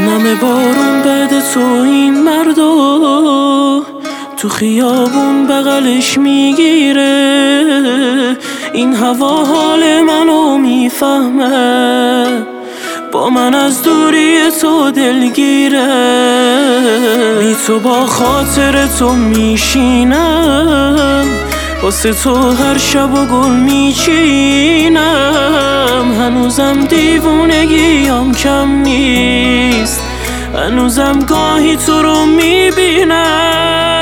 نم بارون بعد تو این مردا تو خیابون بغلش میگیره، این هوا حال منو میفهمه، با من از دوری تو دلگیره. بی تو با خاطر تو میشینم، واسه تو هر شب و گل میچینم. هنوزم دیوونگیم کم نیست، هنوزم گاهی تو رو میبینم.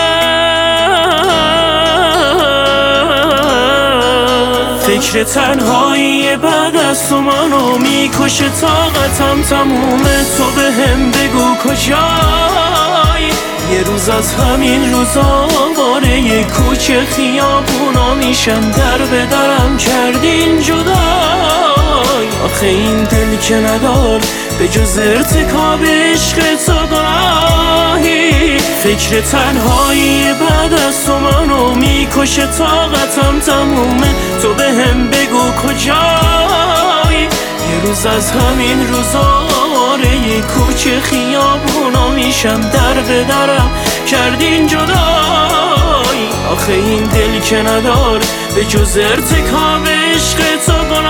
فکر تنهایی بعد از تو منو میکشه، طاقتم تمومه، تو بهم بگو کجایی. یه روز از همین روزا واره یه کوچه خیابونا میشن، در به درم کردین جدای. آخه این دل که ندار به جز ارتکاب عشق تو گناهی. فکر تنهایی بعد از تو منو میکشه، طاقتم تمومه، تو بهم بگو کجایی. یه روز از همین روزا یه کوچه خیابونا میشم، در به درم کردین جدایی. آخه این دل که ندار به جز ارتکاب عشق تو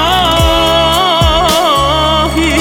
گناهی.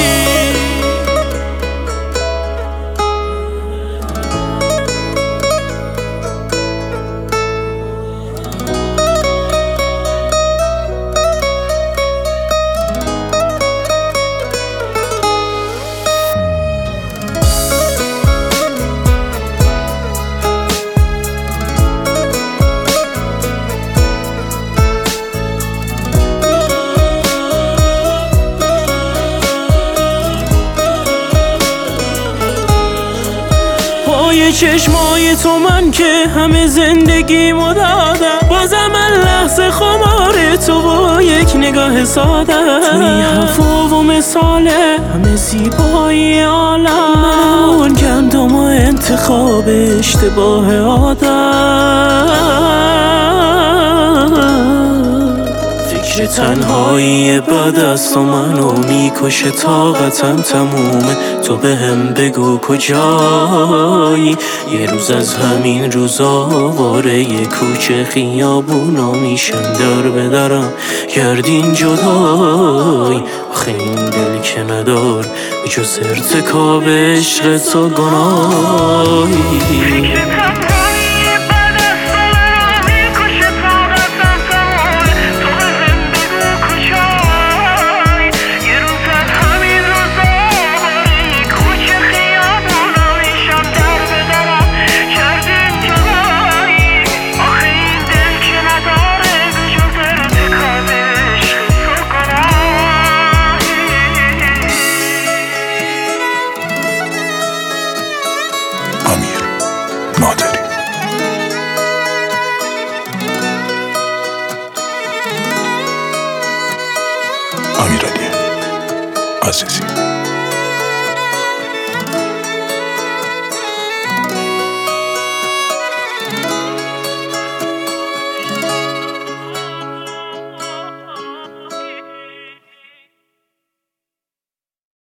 پای چشمای تو من که همه زندگیمو دادم، بازم من لحظه خمار تو با یک نگاه ساده. توی هوا و مثاله همه زیبایی عالم، من گندم و انتخاب اشتباه آدم. فکر تنهایی بعد از تو منو میکشه، طاقتم تمومه، تو بهم بگو کجایی. یه روز از همین روزا واره یه کوچه خیابونا میشن، در به درم کردین جدایی. آخه این دل که ندار به جز ارتکاب عشق تو گناهی. امیر نادری. امیرعلی عزیزی.